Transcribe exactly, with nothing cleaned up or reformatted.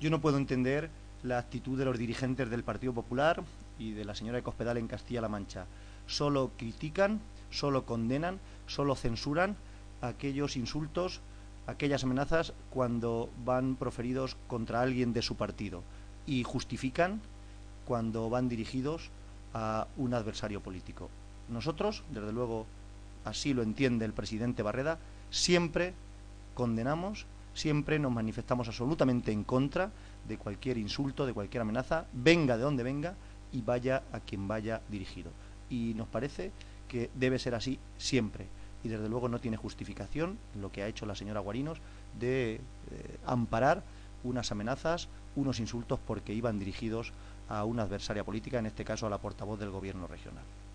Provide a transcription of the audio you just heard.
Yo no puedo entender la actitud de los dirigentes del Partido Popular y de la señora de Cospedal en Castilla-La Mancha. Solo critican, solo condenan, solo censuran aquellos insultos, aquellas amenazas cuando van proferidos contra alguien de su partido, y justifican cuando van dirigidos a un adversario político. Nosotros, desde luego, así lo entiende el presidente Barreda, siempre condenamos, siempre nos manifestamos absolutamente en contra de cualquier insulto, de cualquier amenaza, venga de donde venga y vaya a quien vaya dirigido. Y nos parece que debe ser así siempre. Y desde luego no tiene justificación lo que ha hecho la señora Guarinos de eh, amparar unas amenazas, unos insultos porque iban dirigidos a una adversaria política, en este caso a la portavoz del gobierno regional.